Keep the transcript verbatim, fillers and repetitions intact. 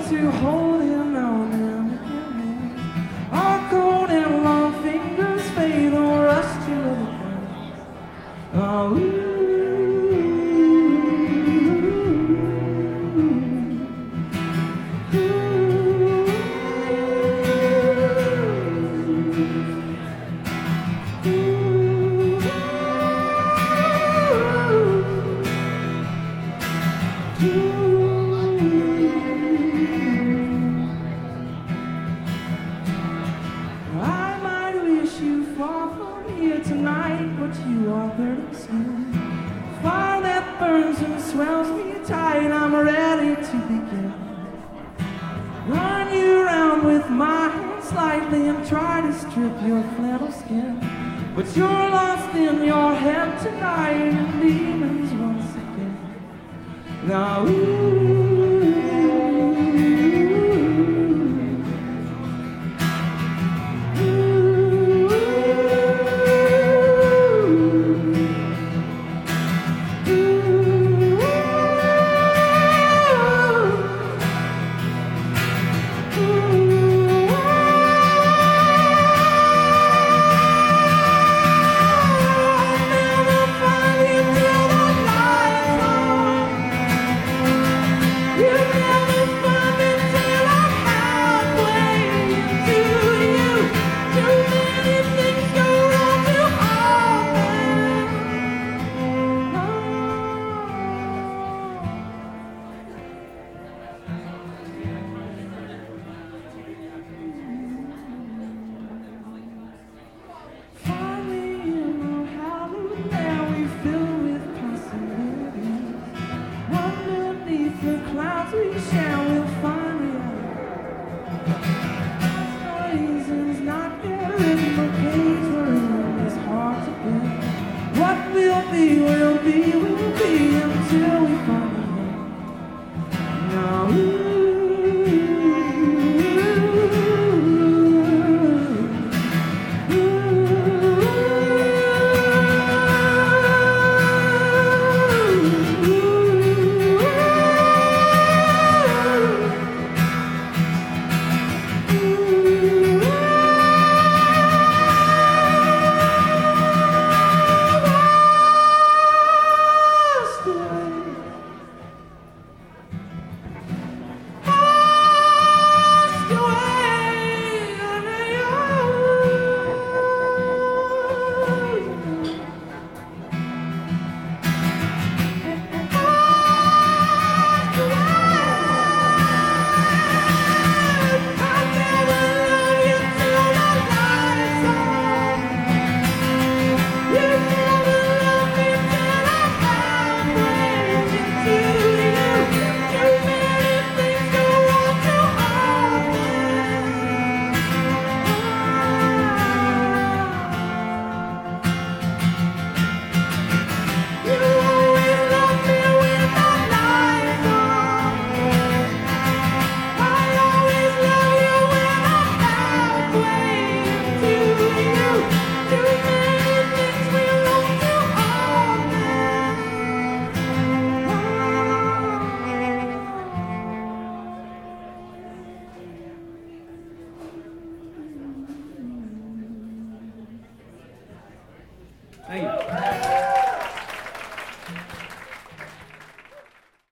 to hold him now and again. Our cold and long fingers fade or rush to the ground. Oh, ooh. Tonight, but you are burning soon. Fire that burns and swells me tight. I'm ready to begin. Run you around with my hand slightly and try to strip your flannel skin. But you're lost in your head tonight and demons once again. Now, ooh. Thank you.